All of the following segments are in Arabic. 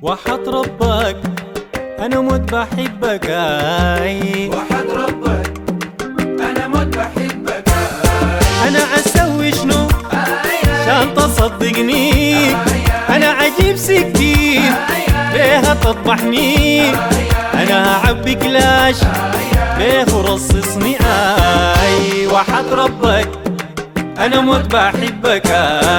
وحط ربك أنا مت بحبك وحد ربك أنا مت بحبك أنا أسوي شنو عشان تصدقني أنا عجيب سكين ليه تطبحني أنا هعبي كلاش ليه رصصني وحد ربك أنا مت بحبك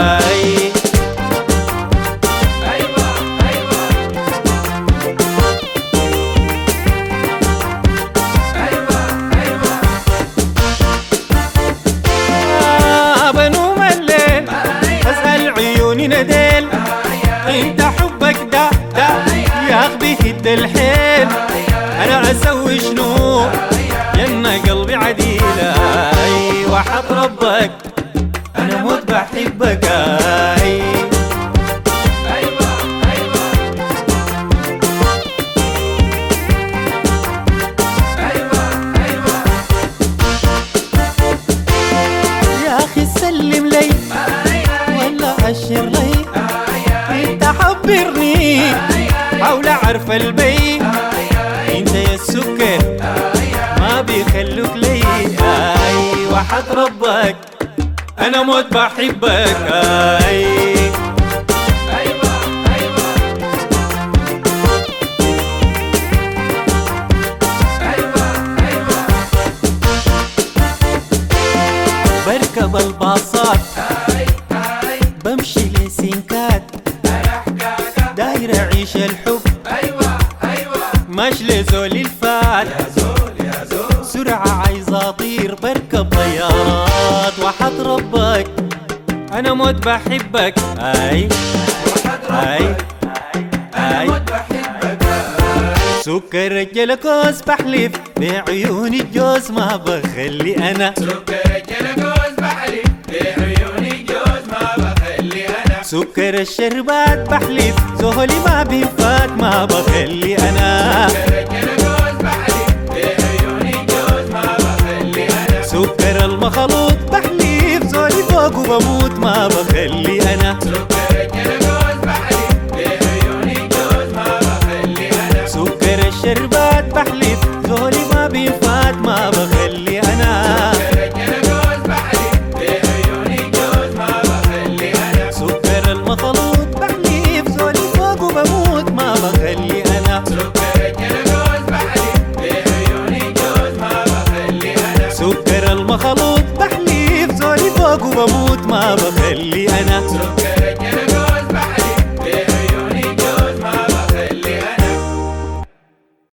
بنوم الليل أسأل عيوني نديل انت حبك ده ياخدي هد الحيل انا اسوي شنو جنة قلبي عديلة وحد ربك انا مت بحبك يا اخي سلم لي ولا اشر لي انت حبرني حاول اعرف البي انت يا السكر ما بيخلوك لي وحد ربك انا مت بحبك بركب الباصات بمشي لسنكات داير اعيش الحب ماشي لزول الفات سرعة عايزة اطير بركب طيارات وحد ربك انا مت بحبك سكر الجلوكوز بحلف بعيون الجوز ما بخلي انا سكر الشربات بحلف زهلي ما بيفات ما بخلي انا سكر المخلوط بحلف زولي فوق وبموت ما بخلي انا سكر الشربات بحلف زهلي ما بيفات ما بخلي انا سكر المخلوط بحلف زولي فوق وبموت ما بخلي انا سكر المخلوط بحلف زولي فوق وبموت ما بخلي انا